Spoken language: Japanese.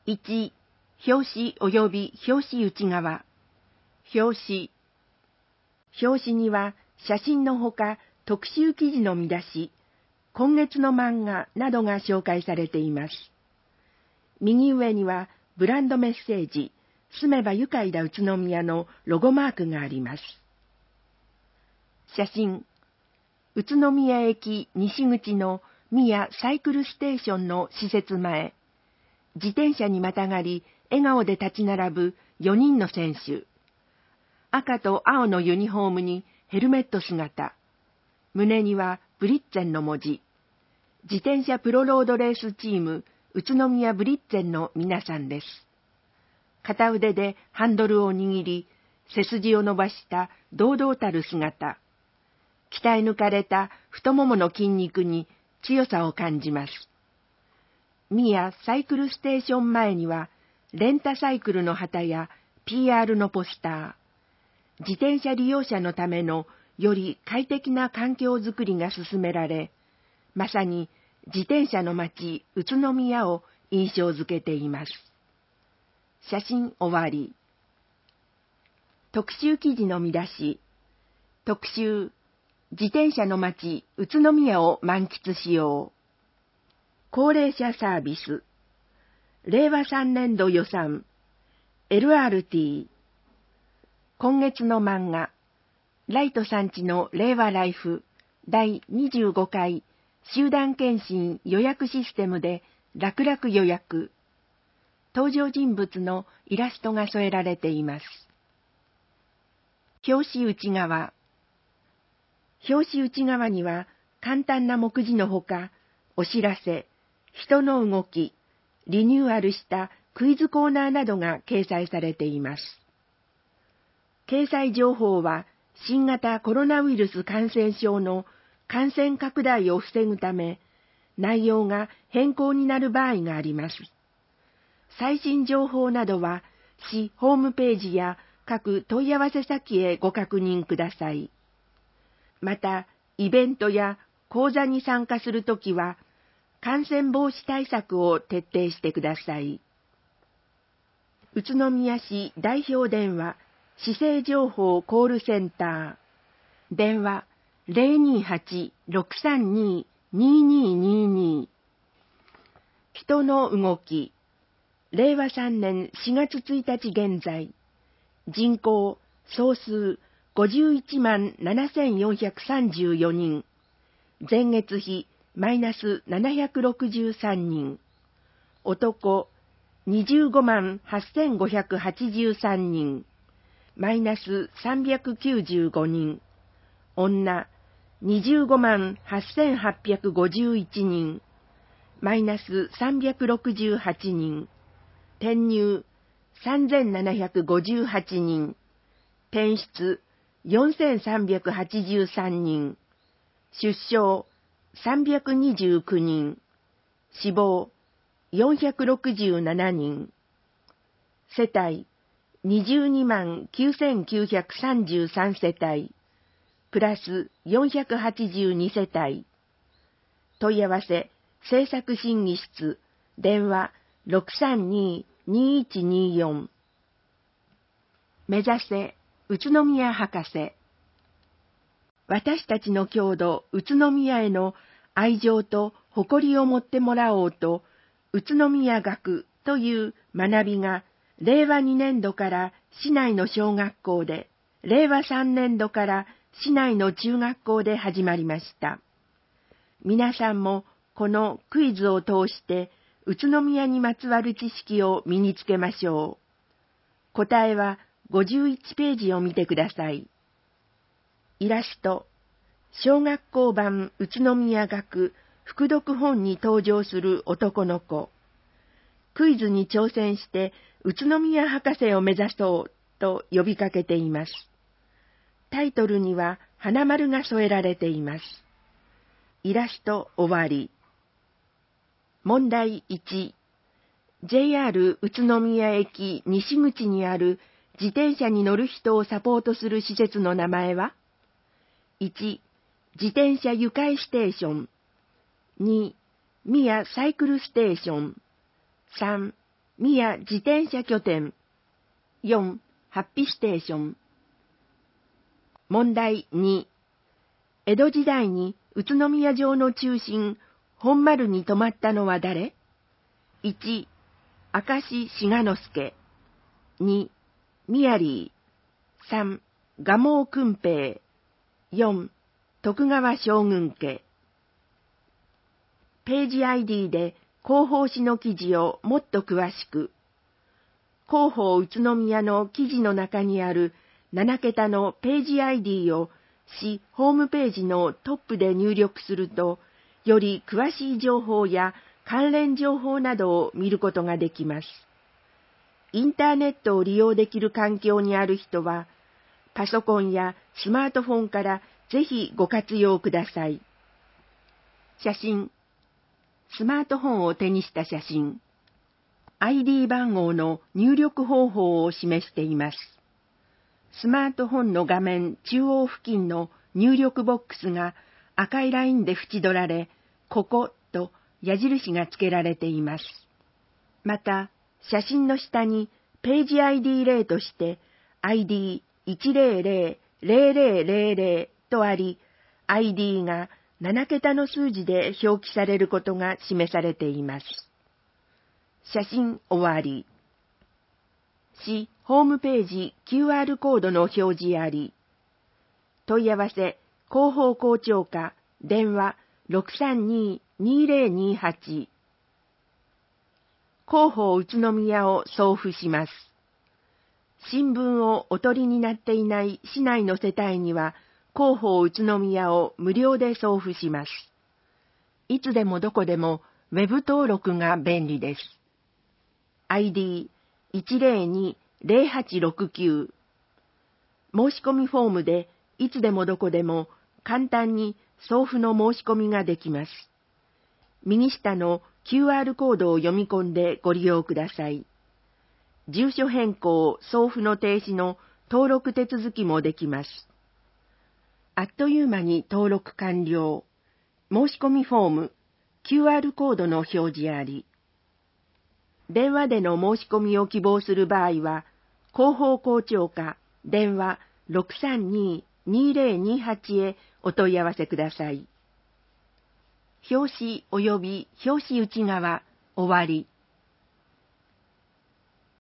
1、表紙及び表紙内側。表紙。表紙には写真のほか特集記事の見出し、今月の漫画などが紹介されています。右上にはブランドメッセージ、住めば愉快だ宇都宮のロゴマークがあります。写真。宇都宮駅西口の宮サイクルステーションの施設前。自転車にまたがり、笑顔で立ち並ぶ4人の選手。赤と青のユニフォームにヘルメット姿。胸にはブリッツェンの文字。自転車プロロードレースチーム、宇都宮ブリッツェンの皆さんです。片腕でハンドルを握り、背筋を伸ばした堂々たる姿。鍛え抜かれた太ももの筋肉に強さを感じます。宮サイクルステーション前には、レンタサイクルの旗や PR のポスター、自転車利用者のためのより快適な環境づくりが進められ、まさに自転車の街宇都宮を印象づけています。写真終わり。特集記事の見出し。特集、自転車の街宇都宮を満喫しよう。高齢者サービス。令和3年度予算。LRT。今月の漫画。ライトさんちの令和ライフ第25回集団検診予約システムで楽々予約。登場人物のイラストが添えられています。表紙内側。表紙内側には簡単な目次のほか、お知らせ、人の動き、リニューアルしたクイズコーナーなどが掲載されています。掲載情報は新型コロナウイルス感染症の感染拡大を防ぐため、内容が変更になる場合があります。最新情報などは市ホームページや各問い合わせ先へご確認ください。また、イベントや講座に参加するときは、感染防止対策を徹底してください。宇都宮市代表電話、市政情報コールセンター。電話 028-632-2222。人の動き。令和3年4月1日現在。人口総数51万7434人。前月比マイナス763人。男25万8583人。マイナス395人。女25万8851人。マイナス368人。転入3758人。転出4383人。出生329人。死亡467人。世帯22万9933世帯。プラス482世帯。問い合わせ、政策審議室、電話632-2124。目指せ、宇都宮博士。私たちの郷土、宇都宮への愛情と誇りを持ってもらおうと、宇都宮学という学びが、令和2年度から市内の小学校で、令和3年度から市内の中学校で始まりました。皆さんもこのクイズを通して宇都宮にまつわる知識を身につけましょう。答えは51ページを見てください。イラスト、小学校版宇都宮学副読本に登場する男の子。クイズに挑戦して宇都宮博士を目指そうと呼びかけています。タイトルには花丸が添えられています。イラスト終わり。問題1。JR 宇都宮駅西口にある自転車に乗る人をサポートする施設の名前は？ 1. 自転車愉快ステーション。2. 宮サイクルステーション。3. 宮自転車拠点。4、ハッピーステーション。問題2。江戸時代に宇都宮城の中心、本丸に泊まったのは誰？ 1、明石志賀之助。2、宮里。3、蒲生訓平。4、徳川将軍家。ページ ID で広報誌の記事をもっと詳しく。広報宇都宮の記事の中にある7桁のページ ID を市ホームページのトップで入力すると、より詳しい情報や関連情報などを見ることができます。インターネットを利用できる環境にある人は、パソコンやスマートフォンからぜひご活用ください。写真。スマートフォンを手にした写真。ID 番号の入力方法を示しています。スマートフォンの画面中央付近の入力ボックスが赤いラインで縁取られ、ここと矢印が付けられています。また、写真の下にページ ID 例として ID1000000 とあり、ID が7桁の数字で表記されることが示されています。写真終わり。市ホームページ QR コードの表示あり。問い合わせ、広報校長課、電話 632-2028。広報宇都宮を送付します。新聞をお取りになっていない市内の世帯には、広報宇都宮を無料で送付します。いつでもどこでもウェブ登録が便利です。ID102-0869。申し込みフォームでいつでもどこでも簡単に送付の申し込みができます。右下の QR コードを読み込んでご利用ください。住所変更・送付の停止の登録手続きもできます。あっという間に登録完了。申し込みフォーム、QR コードの表示あり。電話での申し込みを希望する場合は、広報校長課、電話 632-2028 へお問い合わせください。表紙及び表紙内側、終わり。